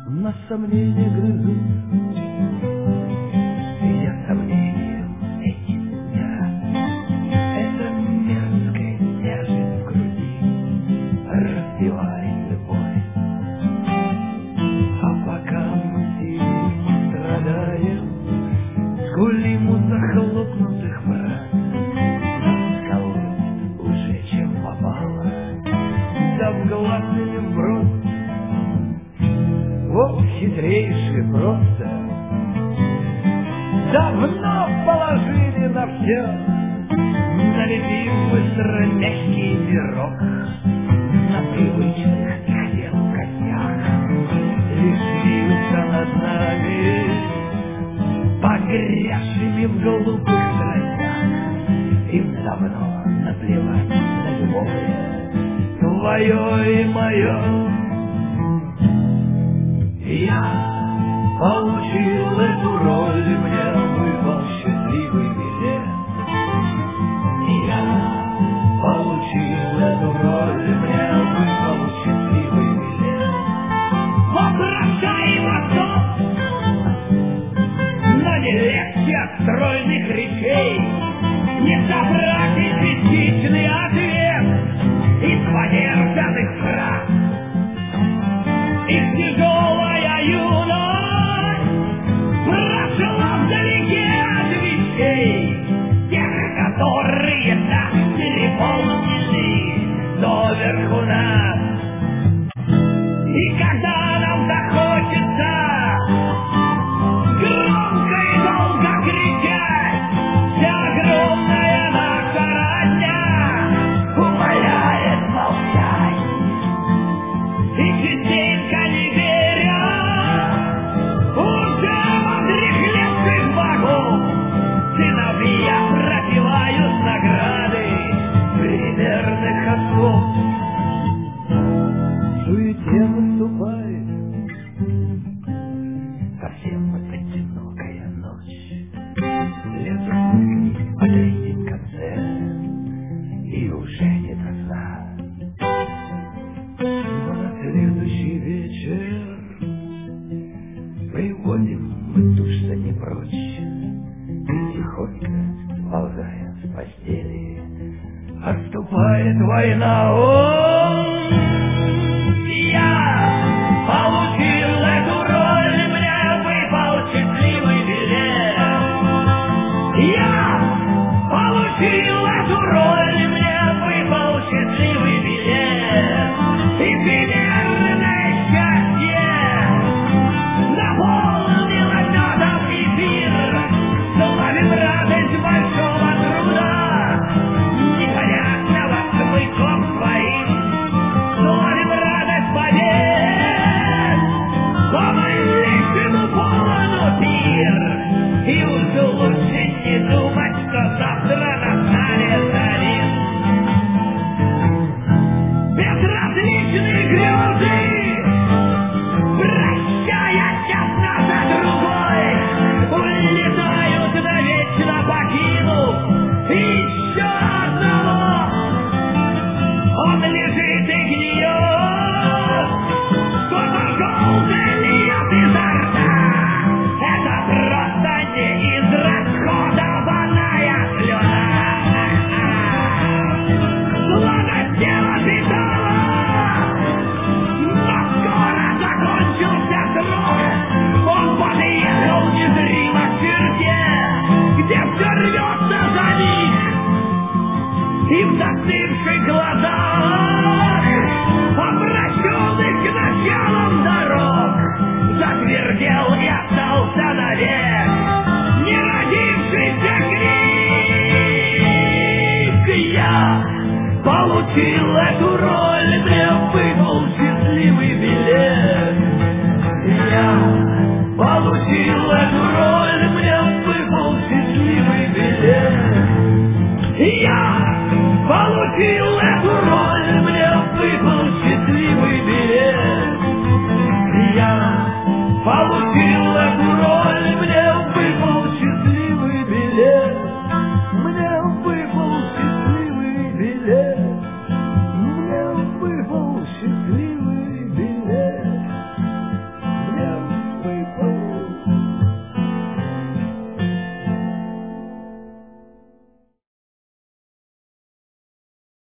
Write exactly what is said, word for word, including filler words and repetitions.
на сомнения грызут. И я сомнением эти дня, эта мерзкая тяжесть в груди разбивает любовь. А пока мы сидим, страдаем, скулим у захлопнутых врат, нас колотит уже чем попало, да в глаз или вброд. Вот хитрейший просто давно положили на все, налепив быстро мягкий пирог на привычных их дел костях. Лишь вьются над нами, погрязшими в глупых страстях. Им давно наплевать на любое, твое и мое. Я получил эту роль, мне выпал счастливый билет. Я получил эту роль, мне выпал счастливый билет. Вопрошаем отцов, но не легче от стройных речей не собрать идентичный ответ из подержанных фраз. Их тяжелая юность прошла вдалеке от вещей, тех, которые так переполнены доверху нас. И когда нам захочется громко и долго кричать, вся огромная наша родня умоляет молчать. И частенько не веря уже отрехлевших богов, сыновья пропивают награды примерных отцов. В суете наступает совсем одинокая ночь. Лето мыслей в третьем конце, и уже не до сна. Но на следующий вечер приводим мы душ за не прочь, и тихонько, сползая с постели, отступает война. О, я получил эту роль, мне выпал счастливый билет. Я получил эту роль, мне выпал счастливый билет. И примерное счастье наполнило медом эфир, словит радость большого труда, непонятного смыслом своим, словит радость побед, по-малейшему полон пир. И уж лучше не думать, что завтра настанет один. Безразличные грезы, прощаясь одна за другой, улетают навечно, покинув еще одного. Он лежит и гниет, что-то желтое льет изо рта. Это просто неизрасходованная слюна. Словно тело питало, но скоро закончился срок. Он подъехал незримо к черте, где все рвется за них. И в застывших глазах, обращенных к началам дорог, затвердел и остался навек неродившийся крик. Я получил эту роль, мне выпал счастливый билет. Я получил эту роль, мне выпал счастливый билет. Я получил эту роль, мне выпал счастливый билет.